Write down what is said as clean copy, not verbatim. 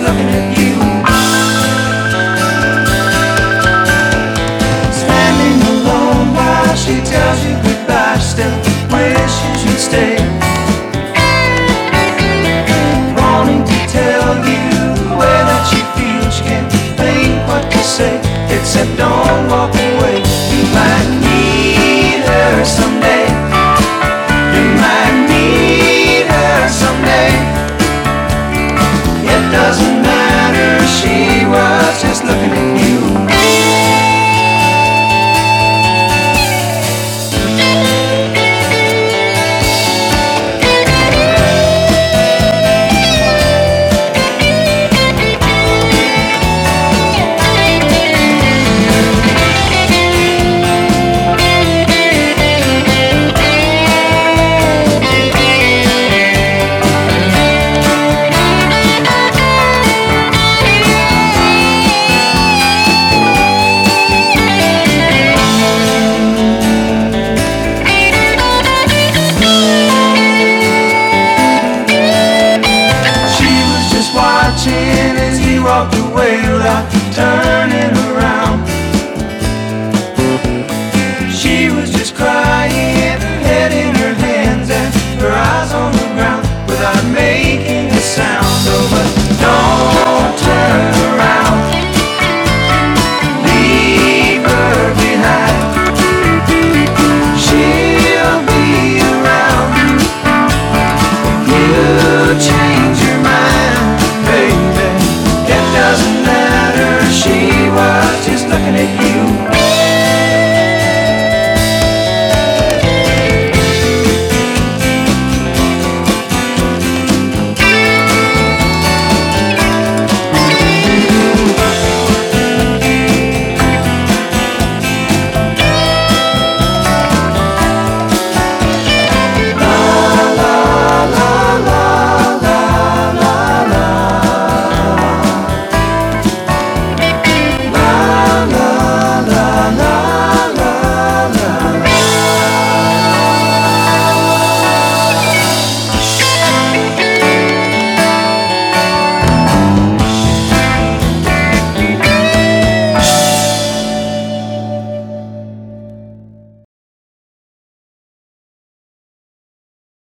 just looking at you. Standing alone while she tells you goodbye, still wishes you'd stay. Wanting to tell you the way that she feels, she can't think what to say, except don't walk away. You might need her someday. You might need her someday. It doesn't matter, she was just looking at you. As he walked away without turning